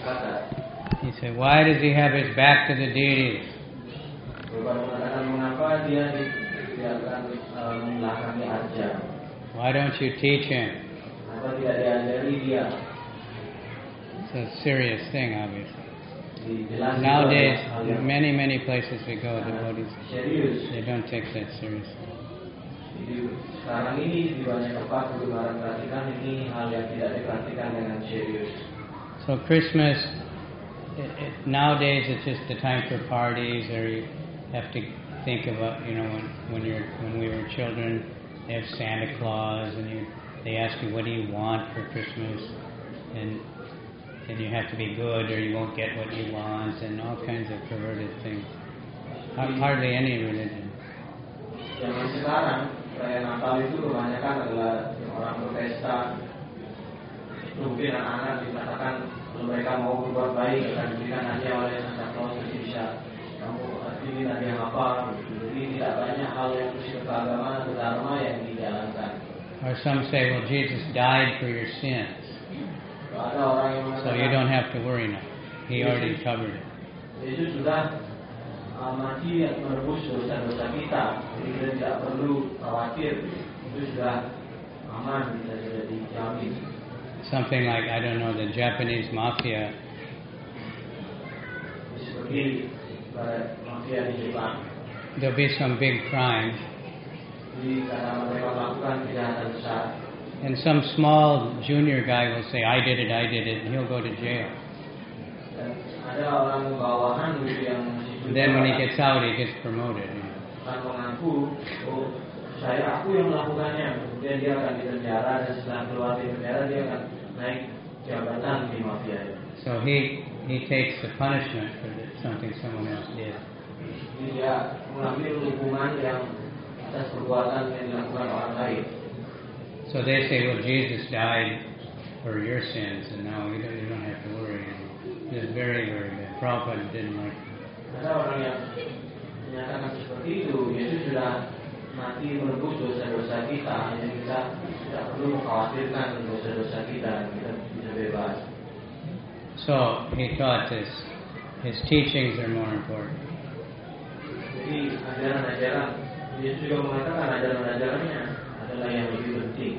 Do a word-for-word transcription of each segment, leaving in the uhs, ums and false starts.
He said, why does he have his back to the deities? Why don't you teach him? It's a serious thing, obviously. Nowadays, many, many places we go, devotees, they don't take that seriously. So Christmas, it, it, nowadays it's just the time for parties, or you have to think about, you know, when, when you're when we were children, they have Santa Claus, and you, they ask you, what do you want for Christmas, and and you have to be good, or you won't get what you want, and all kinds of perverted things. Hardly any religion. Zaman sekarang, perayaan Natal itu kebanyakan adalah orang berpesta. Mungkin anak-anak dikatakan kalau mereka mau berbuat baik akan diberikan hadiah oleh Santa Claus, jadi bisa kamu pilih hadiah apa. Jadi tidak banyak hal yang bersifat keagamaan atau dharma yang dijalankan. Or some say, well, Jesus died for your sins, Ada orang yang so you don't have to worry now. He already covered it. Yesus sudah uh, mati menebus dosa-dosa kita, jadi kita tidak perlu khawatir, itu sudah aman, kita sudah dijamin. Something like, I don't know, the Japanese mafia. Seperti uh, mafia di Jepang. There'll be some big crime, Jadi karena mereka melakukan kejahatan besar. and some small junior guy will say, I did it, I did it, and he'll go to jail. Dan ada orang bawahan gitu yang And then when he gets out, he gets promoted. You know. akan mengaku, oh saya aku yang melakukannya, kemudian dia akan dipenjara, dan setelah keluar dari penjara dia akan naik jabatan di mafia itu. So he he takes the punishment for the, something someone else did. Jadi dia mengambil hukuman yang atas perbuatan yang dilakukan orang lain. So they say, well, Jesus died for your sins, and now you don't, you don't have to worry. It's very, very bad. Prabhupada didn't like it. Ada orang yang menyatakan seperti itu, Yesus sudah mati menebus dosa-dosa kita, jadi kita tidak perlu mengkhawatirkan dosa-dosa kita, kita bisa bebas. So he taught this. His teachings are more important. Jadi ajaran-ajaran, Yesus juga mengatakan ajaran-ajarannya adalah yang lebih penting.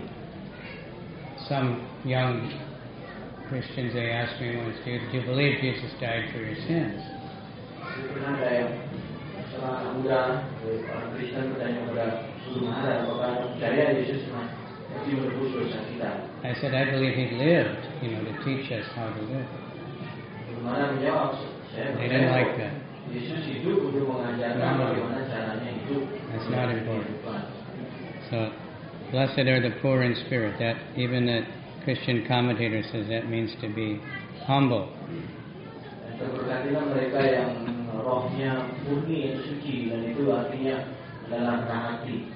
Some young Christians, they asked me once, do you, do you believe Jesus died for your sins? Jadi pernah ada yang seorang anak muda, orang Kristen bertanya kepada Guru Maharaj, apakah percaya Yesus mati menebus dosa kita? I said, I believe he lived, you know, to teach us how to live. Guru Maharaj menjawab, saya They didn't like percaya that. Yesus hidup untuk mengajarkan bagaimana caranya hidup. That's not important. So, blessed are the poor in spirit. That even the Christian commentator says that means to be humble. Dan terberkatilah mereka yang rohnya murni, yang suci, dan itu artinya adalah rendah hati.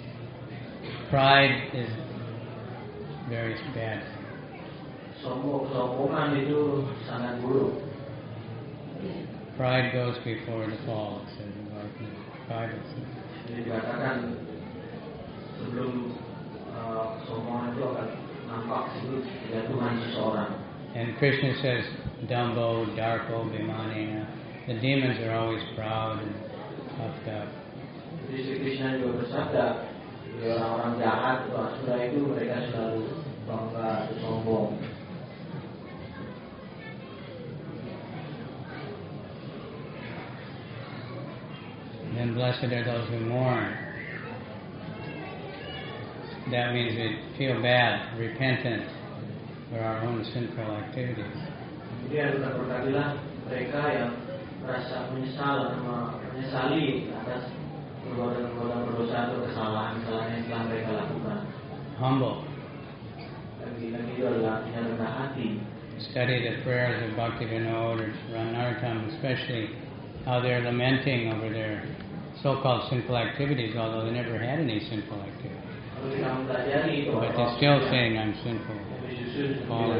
Pride is very bad. Sombong, sombongan itu sangat buruk. Pride goes before the fall, it says in the Bible. Jadi dikatakan sebelum uh, sombongan itu akan nampak sebelum kejatuhan seseorang. And Krishna says, Dumbo, Darko, Bhimanena. The demons are always proud and puffed up. Jadi Sri Krishna juga bersabda, orang-orang jahat atau asura itu mereka selalu bangga, sombong. Then blessed are those who mourn. That means we feel bad, repentant for our own sinful activities. Kemudian berkatilah mereka yang merasa menyesal, menyesali atas perbuatan-perbuatan berdosa atau kesalahan-kesalahan yang telah mereka lakukan. Humble. Lagi-lagi itu adalah artinya rendah hati. Study the prayers of Bhaktivinoda or Ranartam, especially how they're lamenting over their so-called sinful activities, although they never had any sinful activities. But they're still saying I'm sinful. Fallen.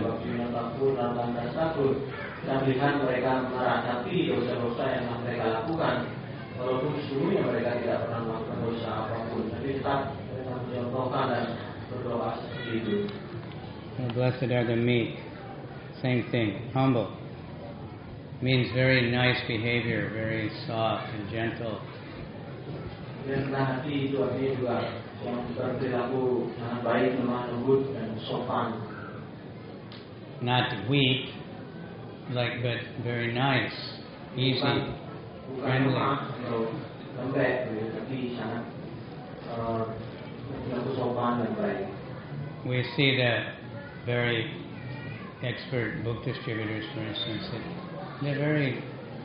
Kita melihat mereka meratapi dosa-dosa yang mereka lakukan, walaupun sesungguhnya mereka tidak pernah melakukan dosa apapun, tapi tetap mereka mencontohkan dan berdoa seperti itu. Blessed are the meek. Same thing. Humble. means very nice behavior, very soft and gentle. Dan rendah hati itu artinya juga yang berperilaku sangat baik, lemah lembut dan sopan. Not weak, like, but very nice, easy, bukan, bukan friendly. lemah atau lembek, tapi sangat uh, berperilaku sopan dan baik. We see that very expert book distributors, for instance, that they're very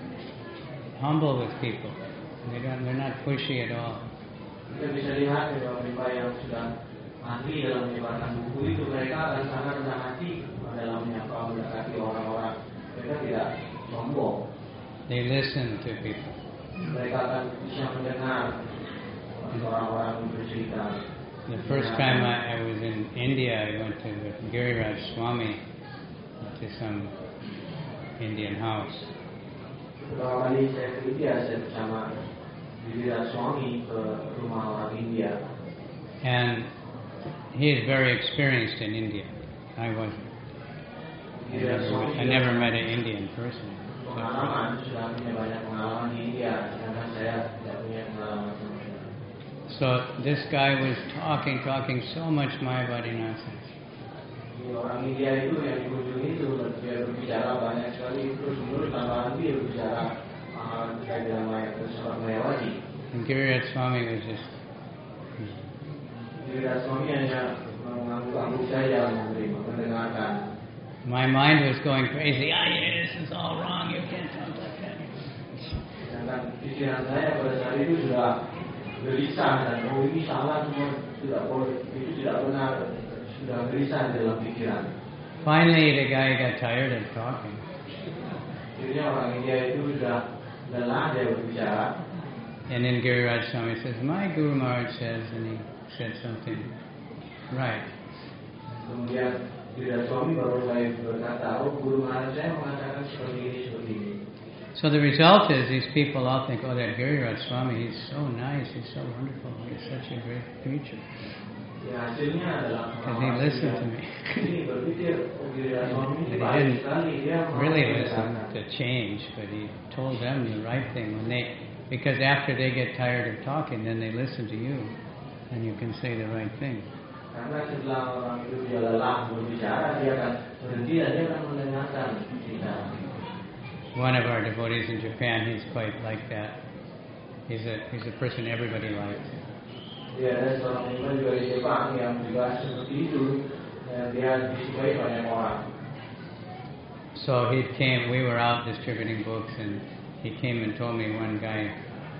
humble with people. They don't, they're not pushy at all. Kita bisa lihat beberapa yang sudah ahli dalam menyebarkan buku itu, mereka akan sangat rendah hati dalam menyapa mendekati orang-orang. Mereka tidak sombong. They listen to people. Mereka akan bisa mendengar orang-orang bercerita. The first time I, I was in India, I went to with Giriraj Swami to some Indian house. Beberapa kali saya ke India, saya bersama Giriraj Swami ke rumah orang India. And he is very experienced in India. I wasn't. I never, I never met an Indian person. Pengalaman, sudah punya banyak pengalaman di India, sedangkan saya tidak punya pengalaman sama sekali. So this guy was talking, talking so much Mayavadi nonsense. Orang India itu yang dikunjungi itu dia berbicara banyak sekali, terus menerus tanpa henti berbicara terkait dengan Mayavadi. And Giriraj Swami was just. Giriraj Swami hanya mengangguk-angguk saja, menerima, mendengarkan. My mind was going crazy. Ah, yeah, this is all wrong. You can't talk like that. Sedangkan pikiran saya pada saat itu sudah gelisah dan oh ini salah semua, tidak boleh, itu tidak benar, sudah gelisah dalam pikiran. Finally, the guy got tired of talking. Akhirnya orang India itu sudah lelah dia berbicara. And then Giriraj Swami says, "My Guru Maharaj says," and he said something right. Kemudian Giriraj Swami baru mulai berkata, oh Guru Maharaj saya mengatakan seperti ini, seperti ini. So the result is these people all think, oh, that Giriraj Swami, he's so nice, he's so wonderful, he's such a great preacher. Ya, hasilnya adalah Because he listened to me. ini berpikir, oh Giriraj Swami But he baik didn't sekali, dia really listen to change, but he told them the right thing. When they, because after they get tired of talking, then they listen to you, and you can say the right thing. Karena setelah orang itu dia lelah berbicara, dia akan berhenti dan dia akan mendengarkan kita. One of our devotees in Japan, he's quite like that. He's a he's a person everybody likes. Dia ada seorang teman juga di Jepang yang juga seperti itu, dan dia disukai banyak orang. So he came. We were out distributing books, and he came and told me one guy.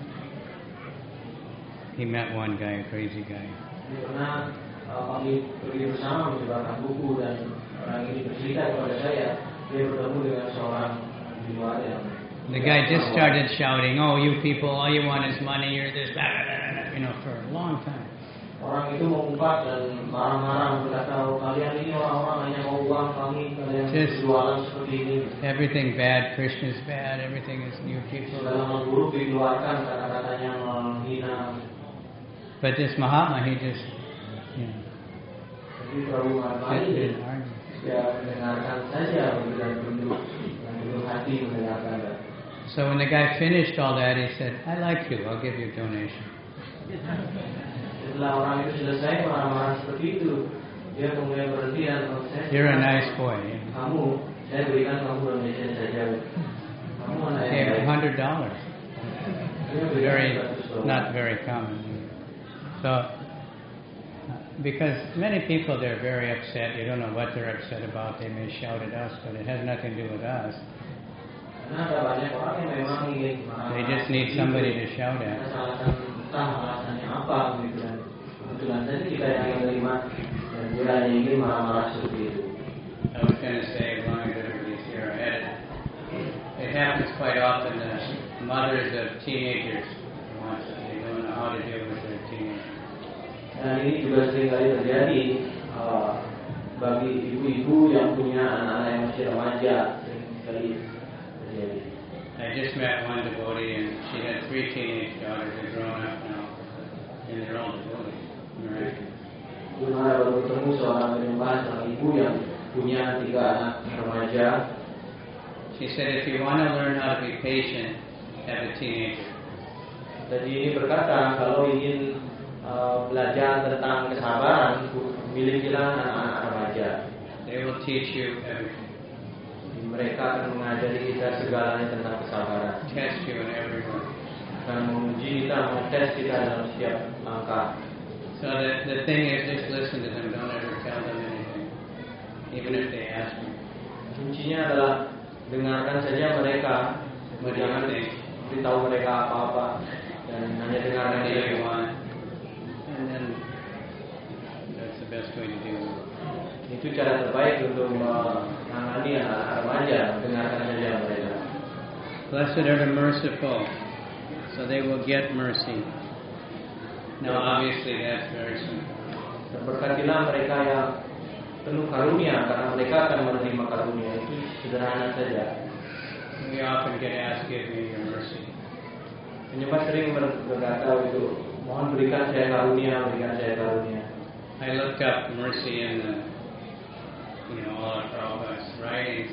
He met one guy, a crazy guy. Dia pernah kami pergi bersama menyebarkan buku dan orang ini bercerita kepada saya, dia bertemu dengan seorang di luar yang The guy just started shouting, "Oh, you people, all you want is money, you're this, blah, blah, blah, blah," you know, for a long time. Orang itu mengumpat dan marah-marah berkata, oh, kalian ini orang-orang hanya mau uang kami, kalian berjualan seperti ini. Everything bad, Krishna's bad, everything is you people. Segala hal buruk dikeluarkan, kata-katanya menghina. But this Mahatma, he just, you know, Jadi Prabu Mahatma ini didn't argue. dia mendengarkan saja dan tunduk dan tunduk hati mendengarkan. So when the guy finished all that, he said, "I like you, I'll give you a donation." Setelah orang itu selesai marah-marah seperti itu, dia kemudian berhenti dan saya. You're a nice boy. Kamu, saya berikan kamu donation saja. Kamu anak yang Gave a baik. hundred dollars. Very, not very common. So, because many people, they're very upset. You don't know what they're upset about. They may shout at us, but it has nothing to do with us. Karena ada banyak orang yang memang ingin marah-marah. They just need somebody to shout at. Alasan entah alasannya apa gitu dan kebetulan saja kita yang menerima dan dia hanya ingin marah-marah seperti itu. I was going to say, as long as everybody's here, I had it. It happens quite often that mothers of teenagers want to, they don't know how to deal with their teenagers. Dan ini juga sering kali terjadi uh, bagi ibu-ibu yang punya anak-anak yang masih remaja, sering kali terjadi. I just met one devotee, and she had three teenage daughters. They're grown up now, and they're all devotees. Right? Gimana baru ketemu seorang penyembah, seorang ibu yang punya tiga anak remaja. She He said, if you want to learn how to be patient, have a teenager. Jadi ini berkata kalau ingin uh, belajar tentang kesabaran, milikilah anak-anak remaja. They will teach you everything. Mereka akan mengajari kita segalanya tentang kesabaran. Test you in every way. Akan menguji kita, mengetes kita dalam setiap langkah. So the, the thing is, just listen to them. Don't ever tell them anything, even if they ask you. Kuncinya adalah dengarkan saja mereka, jangan beritahu mereka apa-apa, dan hanya dengarkan Whatever saja. you want, and then that's the best way to do it. Itu cara terbaik untuk menangani anak-anak remaja, dengarkan saja mereka. Blessed are the merciful, so they will get mercy. Now, obviously, that's very simple. Berkatilah mereka yang penuh karunia, karena mereka akan menerima karunia. Itu sederhana saja. We often get asked, "Give me your mercy." Penyembah sering berkata itu, mohon berikan saya karunia, berikan saya karunia. I looked up mercy in the, you know, all of Prabhupada's writings.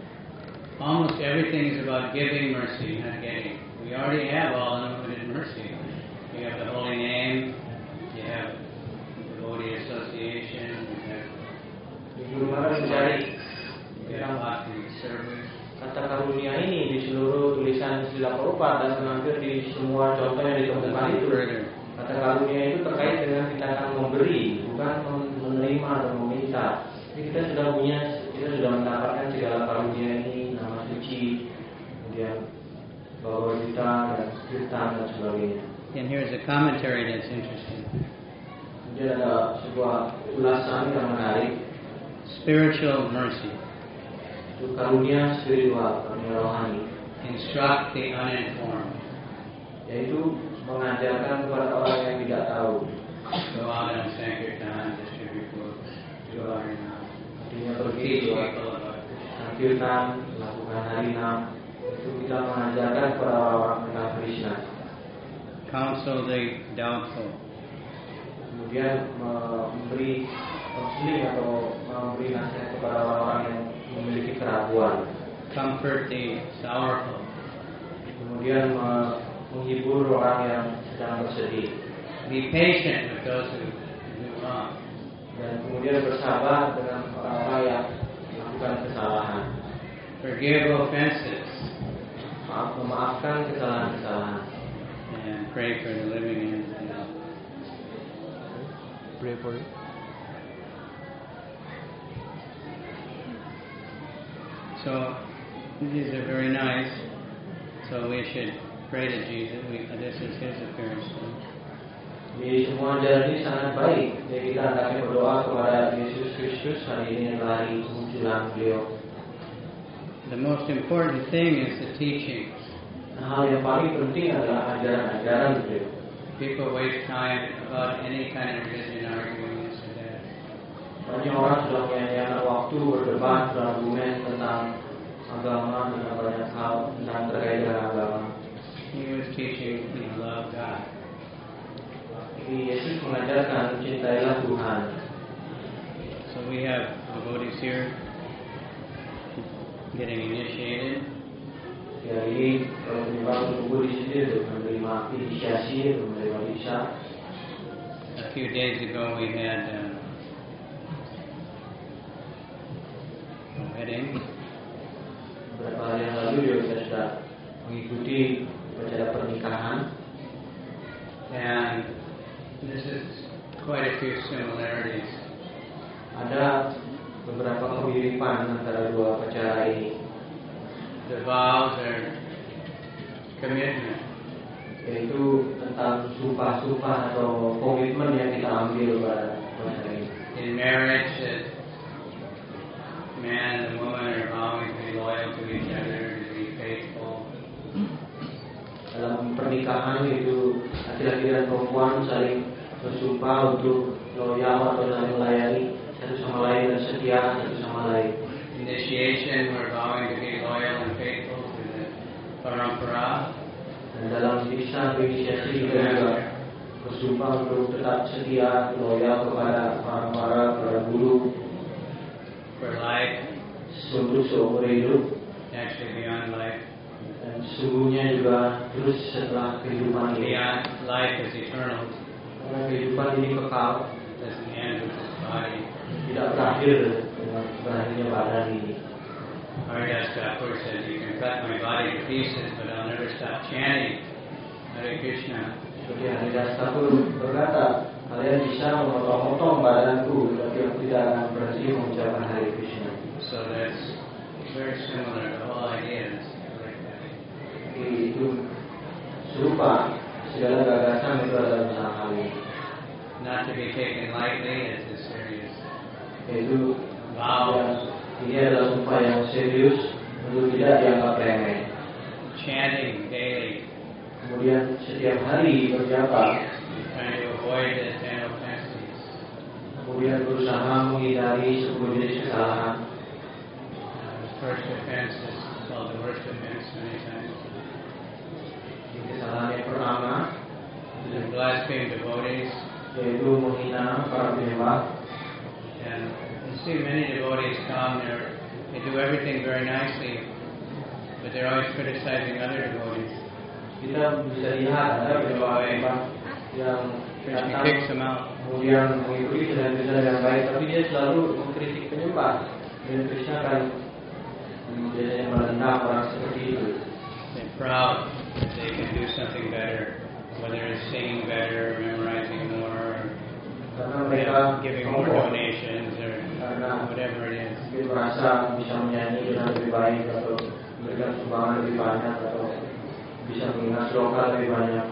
Almost everything is about giving mercy, not getting. We already have all unlimited mercy. You have the holy name, you have devotee association, you have Guru Maharaj mencari you have bhakti service. kata karunia ini di seluruh tulisan Srila Prabhupada dan hampir di semua contoh yang ditemukan itu. Kata karunia itu terkait dengan kita akan memberi, bukan menerima atau meminta. Jadi kita sudah punya, kita sudah mendapatkan segala karunia ini, nama suci, kemudian Bhagavad Gita dan Kirtan dan sebagainya. And here's a commentary that's interesting. Kemudian ada sebuah ulasan yang menarik. Spiritual mercy. Itu karunia spiritual, karunia rohani. Instruct the uninformed. Yaitu mengajarkan kepada orang yang tidak tahu. Go out and sankirtan, distribute books, do harinam. Artinya pergi Teach ke people about sankirtan, melakukan harinam. Itu kita mengajarkan kepada orang-orang tentang Krishna. counsel the doubtful. Kemudian memberi konseling atau memberi nasihat kepada orang-orang yang memiliki keraguan. Comfort the sorrowful. Kemudian menghibur orang yang sedang bersedih. Be patient with those who do wrong. Dan kemudian bersabar dengan orang-orang yang melakukan kesalahan. Forgive offenses. Maaf, memaafkan kesalahan-kesalahan. And pray for the living and the dead. Pray for it. So these are very nice. So we should pray to Jesus. We, this is His appearance. Jadi semua ajaran ini sangat baik. Jadi kita hendaknya berdoa kepada Yesus Kristus. Hari ini adalah hari kemunculan beliau. The most important thing is the teachings. Nah, hal yang paling penting adalah ajaran-ajaran beliau. People waste time about any kind of religion arguing this or that. Banyak orang sudah menyia-nyiakan waktu berdebat, berargumen tentang agama, tentang banyak hal tentang terkait dengan agama. He was teaching, you know, love God. Jadi Yesus mengajarkan cintailah Tuhan. So we have devotees here getting initiated. Jadi kalau penyembah menunggu di sini untuk menerima inisiasi, untuk menerima diksa. A few days ago we had uh, a wedding. Beberapa hari yang lalu juga kita sudah mengikuti acara pernikahan. And this is quite a few similarities. Ada beberapa kemiripan antara dua acara ini. The vows are commitment. Yaitu tentang sumpah-sumpah atau komitmen yang kita ambil pada masa ini. In marriage, the man and the woman are vowing to be loyal to each other, to be faithful. Dalam pernikahan itu laki-laki dan perempuan saling bersumpah untuk loyal atau saling melayani satu sama lain dan setia satu sama lain. Initiation, we're vowing to be loyal and faithful to the parampara. Dan dalam diksa inisiasi kita juga bersumpah untuk tetap setia loyal kepada para-para para guru For life, untuk seumur hidup. next actually beyond life. Dan sesungguhnya juga terus setelah kehidupan ini. Beyond life is eternal. Karena kehidupan ini kekal. It doesn't end with this body. Tidak berakhir dengan berakhirnya badan ini. Haridas Thakur says, you can cut my body to pieces, but I'll never stop chanting Hare Krishna. Seperti Haridas Thakur berkata, kalian bisa memotong-motong badanku, tapi aku tidak akan berhenti mengucapkan Hare Krishna. So that's very similar. The whole idea is like that. Itu serupa, segala gagasan itu adalah masalah hal ini. Not to be taken lightly, it's a serious Yaitu vow. Ini adalah sumpah yang serius untuk tidak dianggap remeh. Chanting daily. Kemudian setiap hari berjapa. Trying to avoid the ten offenses. Kemudian berusaha menghindari sepuluh jenis kesalahan. Uh, the first offense is called the worst offense many times. Kesalahan yang pertama To blaspheme devotees. yaitu menghina para penyembah. And you see many devotees come, they're, they do everything very nicely, but they're always criticizing other devotees. Kita bisa lihat ada penyembah yang Krishna kicks them out. kemudian mengikuti kesan-kesan yang baik, tapi dia selalu mengkritik penyembah. Dan Krishna akan biasanya menendang orang seperti itu. They're proud that they can do something better, whether it's singing better, memorizing more, Karena or mereka giving more sombong. donations, or Karena whatever it is. mungkin merasa bisa menyanyi dengan lebih baik atau memberikan sumbangan lebih banyak atau bisa mengingat sloka lebih banyak.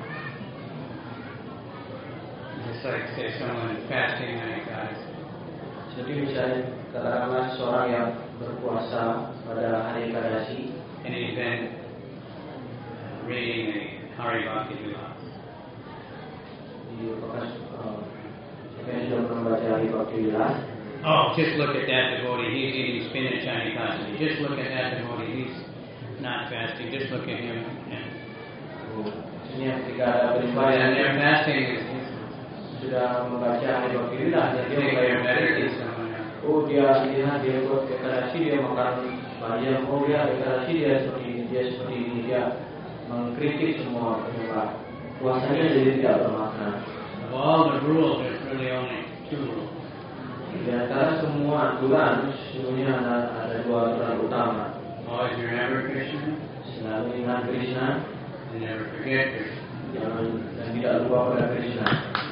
Just like say someone fasting on Ekadasi. Jadi misalnya katakanlah seorang yang berpuasa pada hari Ekadasi, And he's been uh, reading the Hari Bhakti Vilas. di bekas saya sudah pernah membaca Hari Bhakti Vilas. Oh, just look at that devotee. He's eating spinach on Ekadasi. Just look at that devotee. He's not fasting. Just look at him. And Ini ketika ada penyembah and yang they're fasting. sudah membaca Hari Bhakti Vilas, dan They dia think mulai they're better than berpikir, someone else. oh dia lihat dia buat Ekadasi, dia makan banyak, oh dia Ekadasi dia seperti ini, dia seperti ini, dia mengkritik semua penyembah. Puasanya jadi tidak bermakna. Of all the rules, there's really only two rules. Di antara semua aturan, sesungguhnya ada, ada dua aturan utama. Always remember Krishna Selalu ingat Krishna, and never forget Krishna. jangan dan tidak lupa pada Krishna.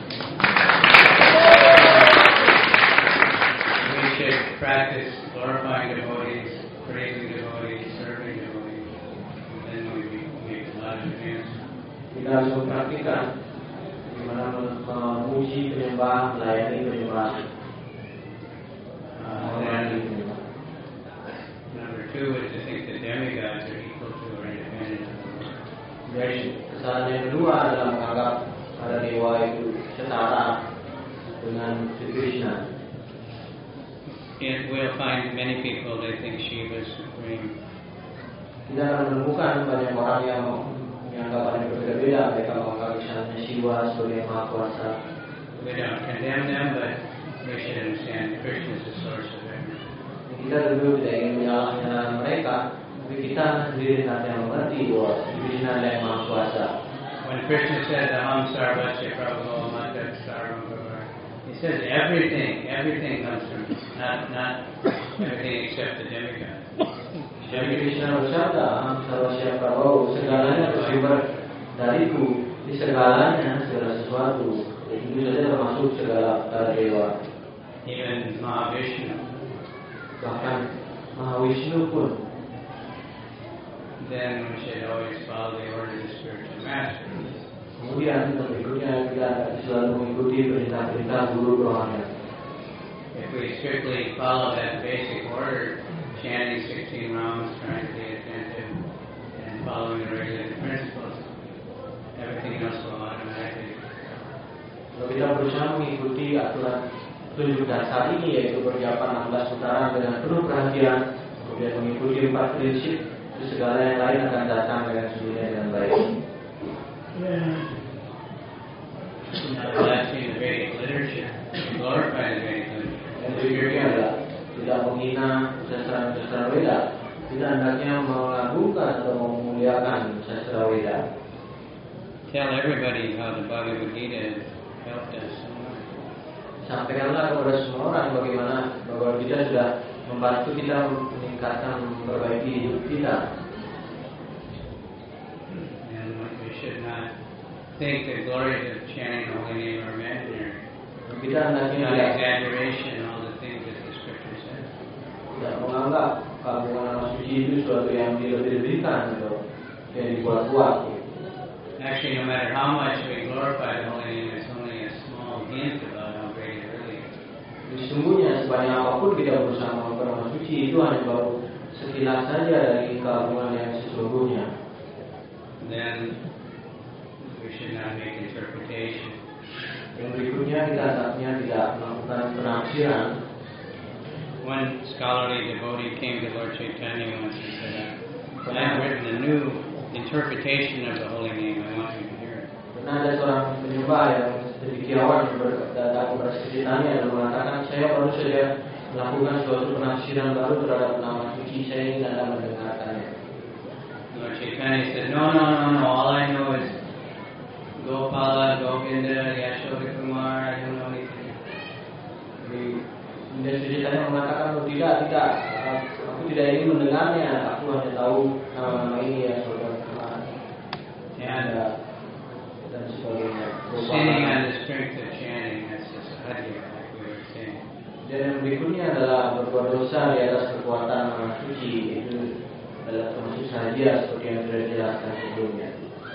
We should practice glorifying devotees, praising devotees, serving devotees. And then we make a lot of advance. Kita harus mempraktikkan bagaimana memuji penyembah, melayani penyembah, uh, menghormati penyembah. Number two is to think that demigods are equal to or independent of the Lord. Jadi kesalahan yang kedua adalah menganggap para dewa itu setara dengan Sri Krishna. And we'll find many people, they think Shiva is supreme. Kita akan menemukan banyak orang yang menganggap ada yang berbeda-beda. Mereka menganggap misalnya Shiva sebagai Maha Kuasa. We don't condemn them, but we should understand Krishna is the source of everything. Kita tentu tidak ingin menyalahkan mereka, tapi kita sendiri yang mengerti bahwa Krishna adalah yang Maha Kuasa. When Krishna says, Aham sarvasya prabhu matat sarvam bhava, he says everything, everything comes from me, not, not everything except the demigod. Jadi Krishna bersabda, Aham sarvasya prabhu, segalanya bersumber dariku, di segalanya segala sesuatu. Itu saja termasuk segala para dewa. Even Mahavishnu. Bahkan Mahavishnu pun. Then we should always follow the order of the spiritual master. Kemudian berikutnya kita selalu mengikuti perintah-perintah guru rohani. If we strictly follow that basic order, chanting sixteen rounds, trying to be attentive, and following the regulated principles, everything else will automatically. Kalau kita berusaha mengikuti aturan tujuh dasar ini, yaitu persiapan enam belas putaran dengan penuh perhatian, kemudian mengikuti empat prinsip, itu segala yang lain akan datang dengan sendirinya dengan baik. Now, blaspheme the Vedic literature, glorify the Vedic literature. Yang berikutnya adalah tidak menghina sastra-sastra Weda, Tidak hendaknya mengagungkan atau memuliakan sastra Weda. Tell everybody how the Bhagavad Gita helped us so much. Sampaikanlah kepada semua orang bagaimana Bhagavad Gita sudah membantu kita meningkatkan, memperbaiki hidup kita. And we should not think the glories of chanting the holy name are imaginary. Kita hendaknya Not tidak exaggeration, all the things that the scripture says. tidak menganggap keagungan nama suci itu sesuatu yang dilebih-lebihkan atau yang dibuat-buat. Actually, no matter how much we glorify the holy name, it's only a small hint about how great it really is. Sesungguhnya sebanyak apapun kita berusaha mengangkat nama suci, itu hanya baru sekilas saja dari keagungan yang sesungguhnya. Then we should not make interpretation. Yang berikutnya kita hendaknya tidak melakukan penafsiran. One scholarly devotee came to Lord Chaitanya once and said, "I have written a new interpretation of the holy name. I want you to hear it." Pernah ada seorang penyembah yang sedemikiawan datang kepada Chaitanya dan mengatakan, saya baru saja melakukan suatu penafsiran baru terhadap nama suci, saya ingin Anda mendengarkannya. Lord Chaitanya said, "No, no, no, no. All I know is Gopala, Govinda, Yashoda Kumar. I don't know anything." Dan Chaitanya mengatakan, oh tidak, tidak, aku tidak ingin mendengarnya, aku hanya tahu nama-nama ini ya, Yashoda Kumar dan sebagainya. Standing on the strength of chanting, that's just adhya, like we were saying. Dan yang berikutnya adalah berbuat dosa di atas kekuatan nama suci, itu adalah termasuk sahaja seperti yang sudah dijelaskan sebelumnya.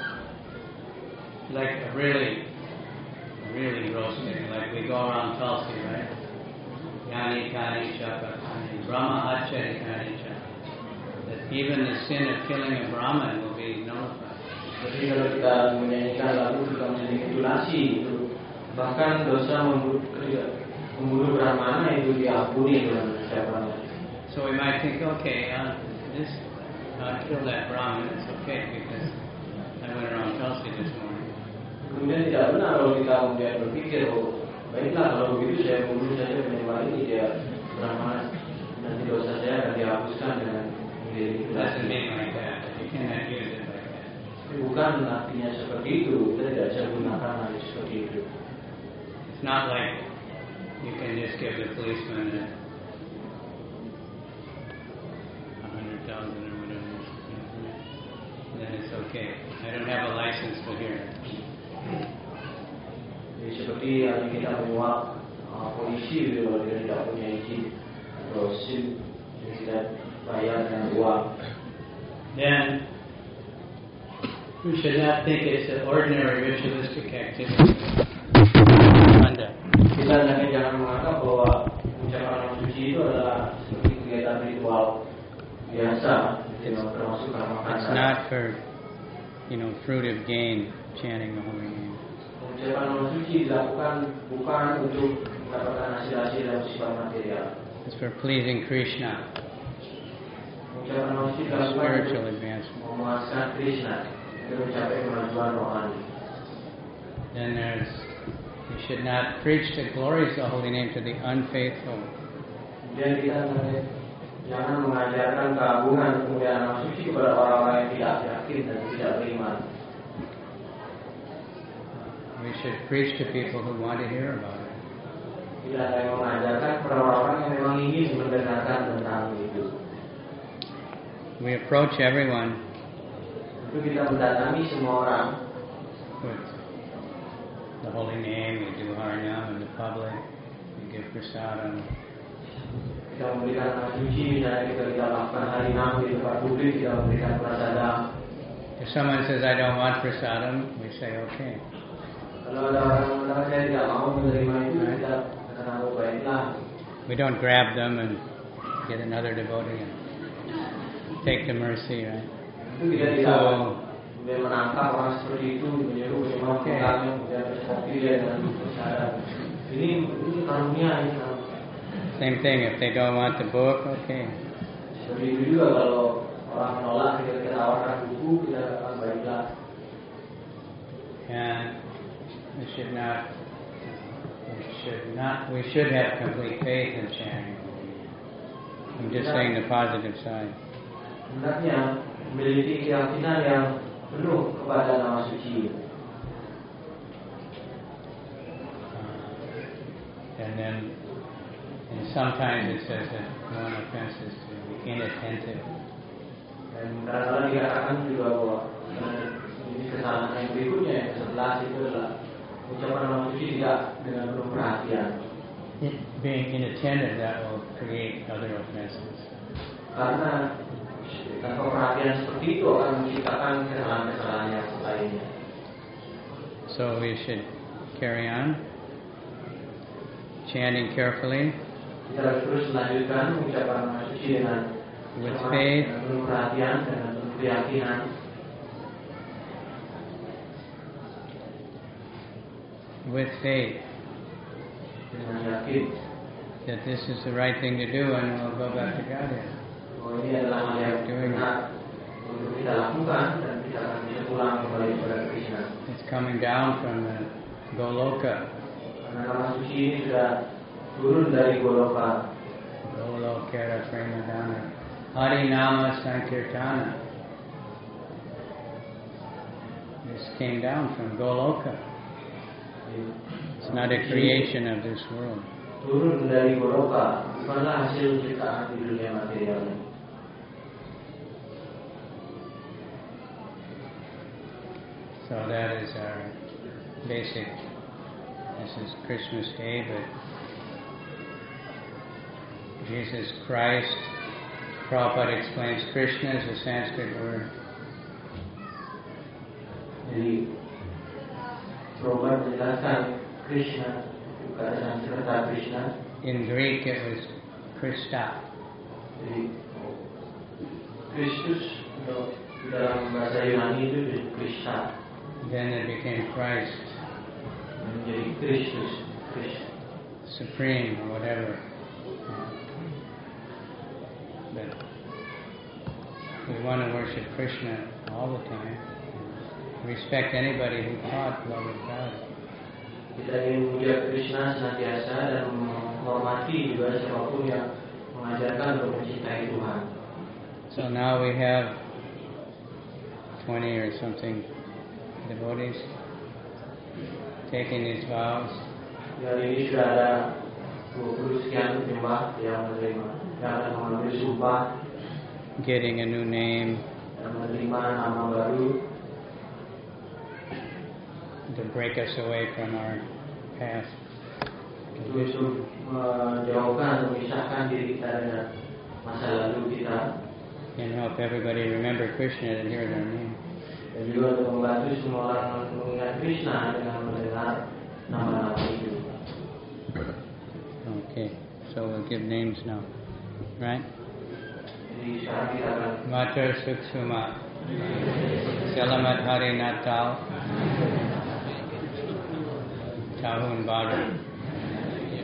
Like a really, really roasting, like we go around Tulsi, right? Yani Kani Chaka Kani, Brahma Achari Kani Chaka. That even the sin of killing a Brahman will be nullified. Jadi kalau kita menyanyikan lagu kita menyanyikan tulasi itu, bahkan dosa membunuh, membunuh Brahmana itu diampuni dengan ucapannya. So we might think, okay, uh, this uh, kill that Brahman, it's okay because I went around Tulsi this morning. Kemudian tidak benar kalau kita kemudian berpikir, oh baiklah kalau begitu saya bunuh saja penyembah ini, dia Brahmana, nanti dosa saya akan dihapuskan dengan menjadi It doesn't mean like that. You cannot use it like that. Bukan artinya seperti itu, kita tidak bisa gunakan hal seperti itu. It's not like you can just give the policeman a, a hundred thousand or whatever, then it's okay. I don't have a license to hear it. Jadi seperti yang kita menyuap uh, polisi gitu, kalau dia tidak punya izin atau SIM, dia tidak bayar dengan uang. Then we should not think it's an ordinary ritualistic activity. Anda. Kita hendaknya jangan menganggap bahwa ucapan nama suci itu adalah seperti kegiatan ritual biasa, termasuk karena makan. It's not for, you know, fruitive gain, chanting the holy name. Ucapan nama suci dilakukan bukan untuk mendapatkan hasil-hasil yang bersifat material. It's for pleasing Krishna, Ucapan nama suci for dilakukan spiritual untuk advancement. memuaskan Krishna, untuk mencapai kemajuan rohani. Then there's, you should not preach the glories of the holy name to the unfaithful. Kemudian kita jangan mengajarkan keagungan kemuliaan nama suci kepada orang-orang yang tidak yakin dan tidak beriman. We should preach to people who want to hear about it. Kita akan mengajarkan kepada orang-orang yang memang ingin mendengarkan tentang itu. We approach everyone Itu kita mendatangi semua orang with the holy name, we do harnam in the public, we give prasadam. kita memberikan nama suci, misalnya kita kita lakukan harinam di tempat publik, kita memberikan prasadam. If someone says, I don't want prasadam, we say, okay. Kalau ada orang yang mengatakan saya tidak mau menerima itu, kita katakan oh baiklah. We don't grab them and get another devotee and take the mercy, right? Itu kita tidak kemudian menangkap orang seperti itu, menyuruh menyuruh mengangkatnya, kemudian berseperti dia dengan prasadam. Ini ini karunia, ini karunia. Same thing, if they don't want the book, okay. Seperti itu juga kalau orang menolak, kita kita tawarkan buku, kita katakan baiklah. And we should not, we should not, we should have complete faith in chanting. I'm just saying the positive side. hendaknya memiliki keyakinan yang penuh kepada nama suci. Uh, and then, and sometimes it says that one offense is to be inattentive. Dan kadang-kadang dikatakan juga bahwa ini kesalahan yang berikutnya yang sebelas itu adalah ucapan nama suci tidak dengan penuh perhatian. It, being inattentive, that will create other offenses. Karena tanpa perhatian seperti itu akan menciptakan kesalahan-kesalahan yang lainnya. So we should carry on, chanting carefully. Kita harus terus melanjutkan mengucapkan nama suci dengan with faith, dengan penuh perhatian, dengan penuh keyakinan. With faith, dengan yakin that this is the right thing to do, and we'll go back to Godhead. Bahwa ini adalah hal yang benar untuk kita lakukan dan kita akan bisa pulang kembali kepada Krishna. It's coming down from the Goloka. Karena nama suci ini sudah turun dari Goloka. Golokera Premadana. Hari Nama Sankirtana. This came down from Goloka. It's not a creation of this world. Turun dari Goloka, bukanlah hasil ciptaan di dunia material ini. So that is our basic. This is Christmas Day, but Jesus Christ, Prabhupada explains Krishna is a Sanskrit word. Jadi, Prabhupada menjelaskan Krishna, bukan Sanskrit kata Krishna. In Greek it was Christa. Jadi, Kristus di dalam bahasa Yunani itu jadi Krishna. Then it became Christ. Menjadi Kristus, Krishna. Supreme or whatever. But we want to worship Krishna all the time. Respect anybody who taught love of God. Kita ingin memuja Krishna senantiasa dan menghormati juga siapapun yang mengajarkan untuk mencintai Tuhan. So now we have twenty or something devotees taking these vows. Hari ini sudah ada dua puluh sekian penyembah yang menerima, yang akan mengambil sumpah, getting a new name, dan menerima nama baru, to break us away from our past. untuk menjauhkan atau memisahkan diri kita dengan masa lalu kita, and help everybody remember Krishna and hear their name. dan juga untuk membantu semua orang mengingat Krishna dengan mendengar nama-nama itu. Okay, so we'll give names now, right? Jadi sekarang kita akan Matar Suksuma, Selamat Hari Natal, Tahun Baru.